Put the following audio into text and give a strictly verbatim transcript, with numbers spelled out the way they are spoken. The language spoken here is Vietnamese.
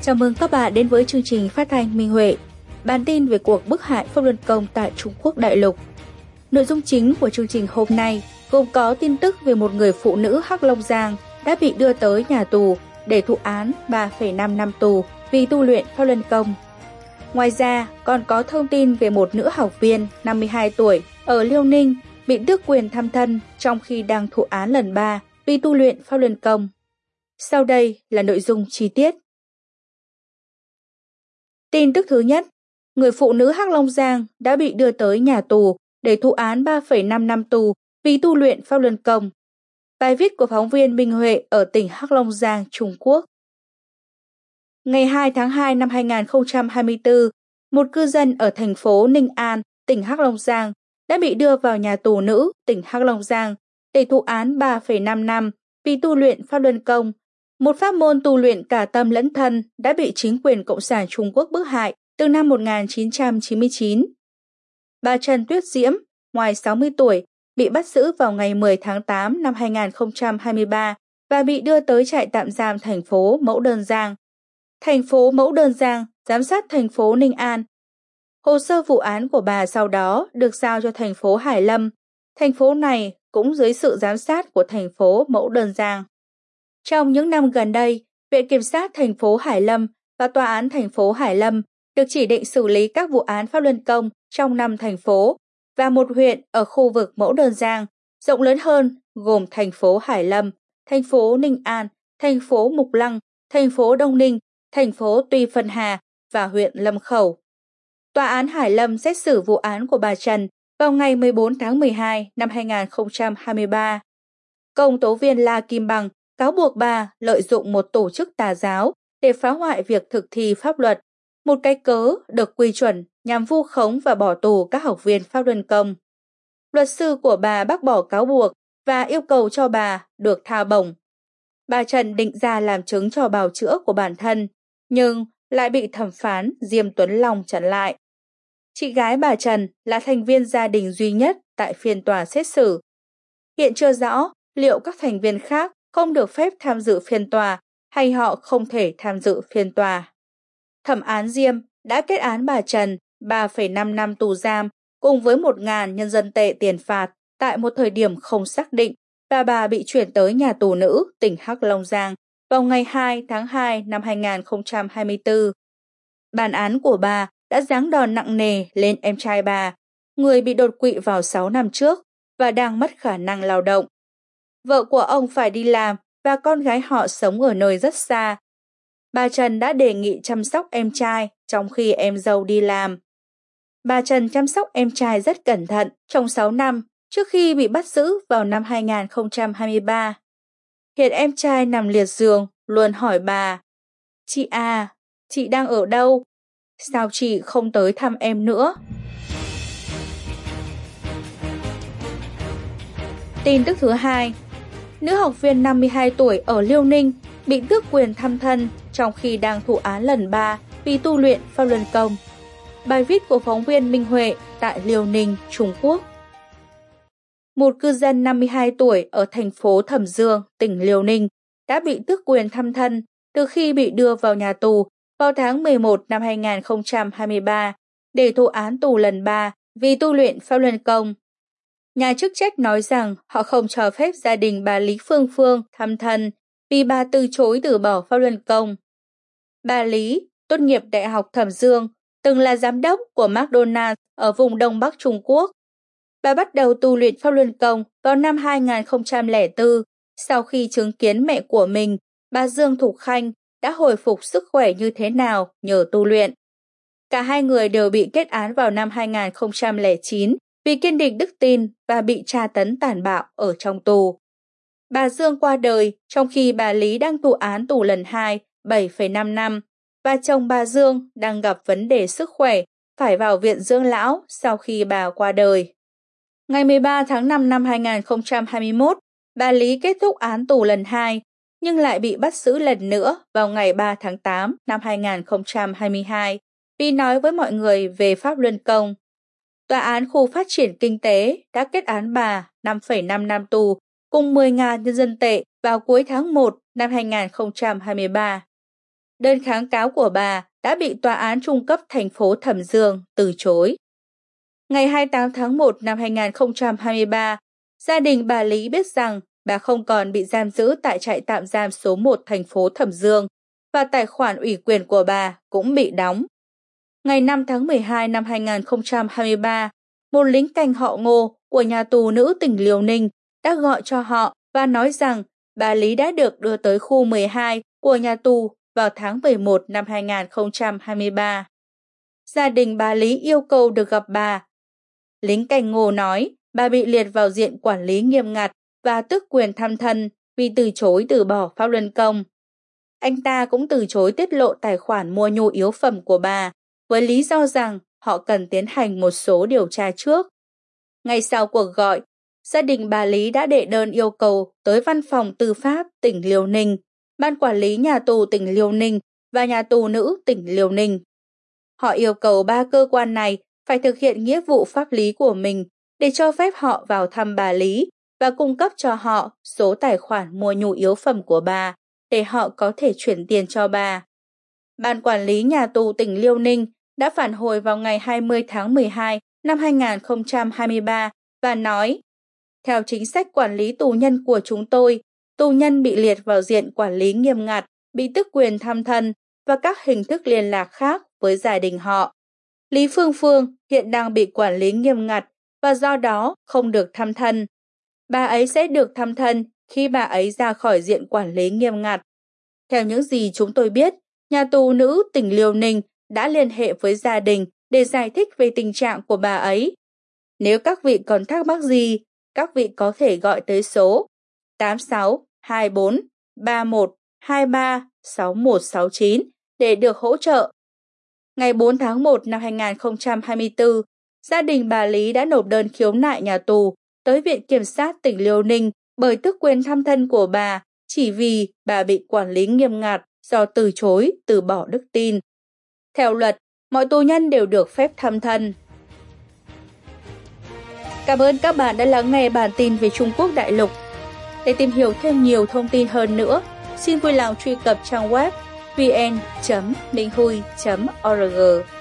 Chào mừng các bạn đến với chương trình phát thanh Minh Huệ, bản tin về cuộc bức hại Pháp Luân Công tại Trung Quốc đại lục. Nội dung chính của chương trình hôm nay gồm có tin tức về một người phụ nữ Hắc Long Giang đã bị đưa tới nhà tù để thụ án ba phẩy năm năm tù vì tu luyện Pháp Luân Công. Ngoài ra, còn có thông tin về một nữ học viên năm mươi hai tuổi ở Liêu Ninh bị tước quyền thăm thân trong khi đang thụ án lần ba vì tu luyện Pháp Luân Công. Sau đây là nội dung chi tiết. Tin tức thứ nhất, người phụ nữ Hắc Long Giang đã bị đưa tới nhà tù để thụ án ba phẩy năm năm tù vì tu luyện Pháp Luân Công. Bài viết của phóng viên Minh Huệ ở tỉnh Hắc Long Giang, Trung Quốc. Ngày hai tháng hai năm hai nghìn không trăm hai mươi tư, một cư dân ở thành phố Ninh An, tỉnh Hắc Long Giang đã bị đưa vào nhà tù nữ tỉnh Hắc Long Giang để thụ án ba phẩy năm năm vì tu luyện Pháp Luân Công, một pháp môn tu luyện cả tâm lẫn thân đã bị chính quyền Cộng sản Trung Quốc bức hại từ năm một nghìn chín trăm chín mươi chín. Bà Trần Tuyết Diễm, ngoài sáu mươi tuổi, bị bắt giữ vào ngày mười tháng tám năm hai nghìn không trăm hai mươi ba và bị đưa tới trại tạm giam thành phố Mẫu Đơn Giang. Thành phố Mẫu Đơn Giang giám sát thành phố Ninh An. Hồ sơ vụ án của bà sau đó được giao cho thành phố Hải Lâm. Thành phố này cũng dưới sự giám sát của thành phố Mẫu Đơn Giang. Trong những năm gần đây, Viện Kiểm sát thành phố Hải Lâm và Tòa án thành phố Hải Lâm được chỉ định xử lý các vụ án Pháp Luân Công trong năm thành phố và một huyện ở khu vực Mẫu Đơn Giang, rộng lớn hơn gồm thành phố Hải Lâm, thành phố Ninh An, thành phố Mục Lăng, thành phố Đông Ninh, thành phố Tuy Phân Hà và huyện Lâm Khẩu. Tòa án Hải Lâm xét xử vụ án của bà Trần vào ngày mười bốn tháng mười hai năm hai nghìn không trăm hai mươi ba. Công tố viên La Kim Bằng cáo buộc bà lợi dụng một tổ chức tà giáo để phá hoại việc thực thi pháp luật, một cái cớ được quy chuẩn nhằm vu khống và bỏ tù các học viên Pháp Luân Công. Luật sư của bà bác bỏ cáo buộc và yêu cầu cho bà được tha bổng. Bà Trần định ra làm chứng cho bào chữa của bản thân, nhưng lại bị thẩm phán Diêm Tuấn Long chặn lại. Chị gái bà Trần là thành viên gia đình duy nhất tại phiên tòa xét xử. Hiện chưa rõ liệu các thành viên khác không được phép tham dự phiên tòa hay họ không thể tham dự phiên tòa. Thẩm án Diêm đã kết án bà Trần ba phẩy năm năm tù giam cùng với một nghìn nhân dân tệ tiền phạt tại một thời điểm không xác định và bà bị chuyển tới nhà tù nữ tỉnh Hắc Long Giang vào ngày hai tháng hai năm hai nghìn không trăm hai mươi tư. Bản án của bà đã giáng đòn nặng nề lên em trai bà, người bị đột quỵ vào sáu năm trước và đang mất khả năng lao động. Vợ của ông phải đi làm và con gái họ sống ở nơi rất xa. Bà Trần đã đề nghị chăm sóc em trai trong khi em dâu đi làm. Bà Trần chăm sóc em trai rất cẩn thận trong sáu năm trước khi bị bắt giữ vào năm hai nghìn không trăm hai mươi ba. Hiện em trai nằm liệt giường luôn hỏi bà: "Chị à, chị đang ở đâu? Sao chị không tới thăm em nữa?" Tin tức thứ hai, nữ học viên năm mươi hai tuổi ở Liêu Ninh bị tước quyền thăm thân trong khi đang thụ án lần ba vì tu luyện Pháp Luân Công. Bài viết của phóng viên Minh Huệ tại Liêu Ninh, Trung Quốc. Một cư dân năm mươi hai tuổi ở thành phố Thẩm Dương, tỉnh Liêu Ninh đã bị tước quyền thăm thân từ khi bị đưa vào nhà tù vào tháng mười một năm hai nghìn không trăm hai mươi ba để thụ án tù lần ba vì tu luyện Pháp Luân Công. Nhà chức trách nói rằng họ không cho phép gia đình bà Lý Phương Phương thăm thân vì bà từ chối từ bỏ Pháp Luân Công. Bà Lý, tốt nghiệp Đại học Thẩm Dương, từng là giám đốc của McDonald's ở vùng Đông Bắc Trung Quốc. Bà bắt đầu tu luyện Pháp Luân Công vào năm hai nghìn không trăm lẻ bốn sau khi chứng kiến mẹ của mình, bà Dương Thục Khanh, đã hồi phục sức khỏe như thế nào nhờ tu luyện. Cả hai người đều bị kết án vào năm hai nghìn không trăm lẻ chín vì kiên định đức tin và bị tra tấn tàn bạo ở trong tù. Bà Dương qua đời trong khi bà Lý đang thụ án tù lần hai, bảy phẩy năm năm, và chồng bà Dương đang gặp vấn đề sức khỏe, phải vào viện dưỡng lão sau khi bà qua đời. Ngày mười ba tháng năm năm hai nghìn không trăm hai mươi mốt, bà Lý kết thúc án tù lần hai, nhưng lại bị bắt giữ lần nữa vào ngày ba tháng tám năm hai nghìn không trăm hai mươi hai vì nói với mọi người về Pháp Luân Công. Tòa án khu phát triển kinh tế đã kết án bà năm phẩy năm năm tù cùng mười nghìn nhân dân tệ vào cuối tháng một năm hai nghìn không trăm hai mươi ba. Đơn kháng cáo của bà đã bị Tòa án Trung cấp thành phố Thẩm Dương từ chối. Ngày hai mươi tám tháng một năm hai nghìn không trăm hai mươi ba, gia đình bà Lý biết rằng bà không còn bị giam giữ tại trại tạm giam số một thành phố Thẩm Dương và tài khoản ủy quyền của bà cũng bị đóng. Ngày năm tháng mười hai năm hai nghìn không trăm hai mươi ba, một lính canh họ Ngô của nhà tù nữ tỉnh Liêu Ninh đã gọi cho họ và nói rằng bà Lý đã được đưa tới khu mười hai của nhà tù vào tháng mười một năm hai nghìn không trăm hai mươi ba. Gia đình bà Lý yêu cầu được gặp bà. Lính canh Ngô nói bà bị liệt vào diện quản lý nghiêm ngặt và tước quyền thăm thân vì từ chối từ bỏ pháp luân công. Anh ta cũng từ chối tiết lộ tài khoản mua nhu yếu phẩm của bà với lý do rằng họ cần tiến hành một số điều tra trước. Ngay sau cuộc gọi, gia đình bà Lý đã đệ đơn yêu cầu tới Văn phòng Tư pháp tỉnh Liêu Ninh, Ban Quản lý Nhà tù tỉnh Liêu Ninh và Nhà tù nữ tỉnh Liêu Ninh. Họ yêu cầu ba cơ quan này phải thực hiện nghĩa vụ pháp lý của mình để cho phép họ vào thăm bà Lý và cung cấp cho họ số tài khoản mua nhu yếu phẩm của bà để họ có thể chuyển tiền cho bà. Ban Quản lý Nhà tù tỉnh Liêu Ninh đã phản hồi vào ngày hai mươi tháng mười hai năm hai nghìn không trăm hai mươi ba và nói: theo chính sách quản lý tù nhân của chúng tôi, tù nhân bị liệt vào diện quản lý nghiêm ngặt, bị tước quyền thăm thân và các hình thức liên lạc khác với gia đình họ. Lý Phương Phương hiện đang bị quản lý nghiêm ngặt và do đó không được thăm thân. Bà ấy sẽ được thăm thân khi bà ấy ra khỏi diện quản lý nghiêm ngặt. Theo những gì chúng tôi biết, nhà tù nữ tỉnh Liêu Ninh đã liên hệ với gia đình để giải thích về tình trạng của bà ấy. Nếu các vị còn thắc mắc gì, các vị có thể gọi tới số tám sáu hai bốn ba một hai ba sáu một sáu chín để được hỗ trợ. Ngày bốn tháng một năm hai nghìn không trăm hai mươi tư, gia đình bà Lý đã nộp đơn khiếu nại nhà tù tới Viện Kiểm sát tỉnh Liêu Ninh bởi tước quyền thăm thân của bà chỉ vì bà bị quản lý nghiêm ngặt do từ chối từ bỏ đức tin. Theo luật, mọi tù nhân đều được phép thăm thân. Cảm ơn các bạn đã lắng nghe bản tin về Trung Quốc đại lục. Để tìm hiểu thêm nhiều thông tin hơn nữa, xin vui lòng truy cập trang web vn chấm minh huy chấm org.